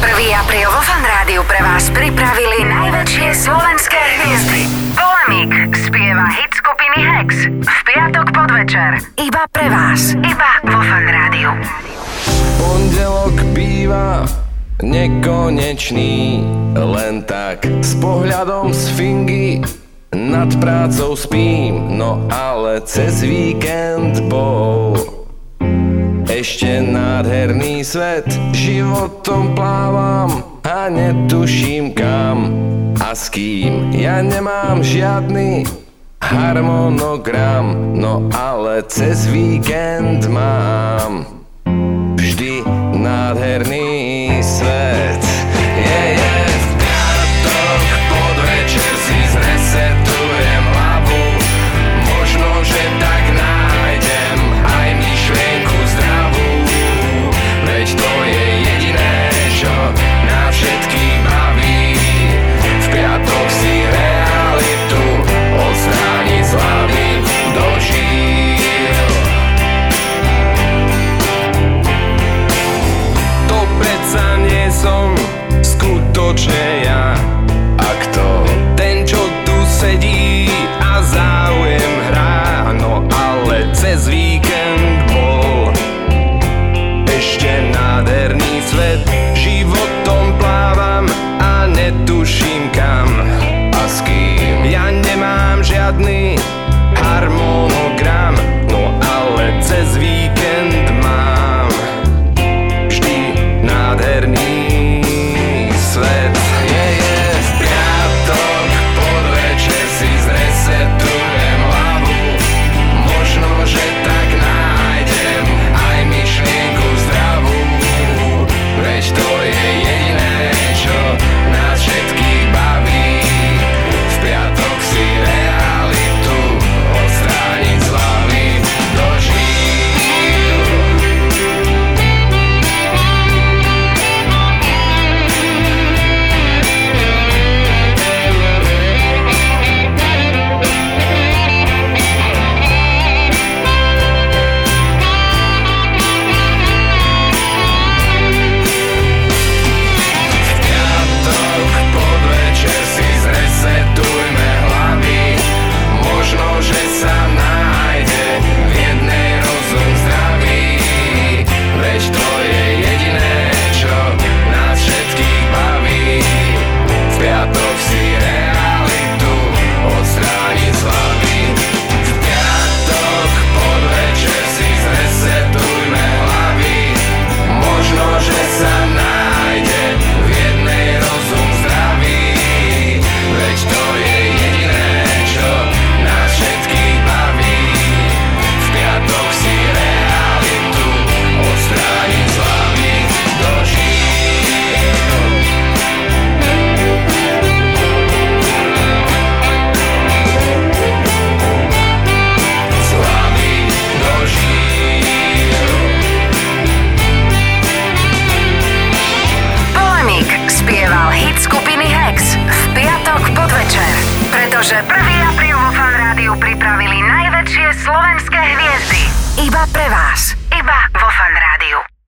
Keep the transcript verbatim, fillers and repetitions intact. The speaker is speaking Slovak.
prvého apríla vo Fan Rádiu pre vás pripravili najväčšie slovenské hviezdy. Polemik spieva hit skupiny Hex v piatok podvečer. Iba pre vás. Iba vo Fan Rádiu. Pondelok býva nekonečný, len tak s pohľadom z fingy nad prácou spím, no ale cez víkend bol ešte nádherný svet. Životom plávam a netuším kam a s kým. Ja nemám žiadny harmonogram, no ale cez víkend mám vždy nádherný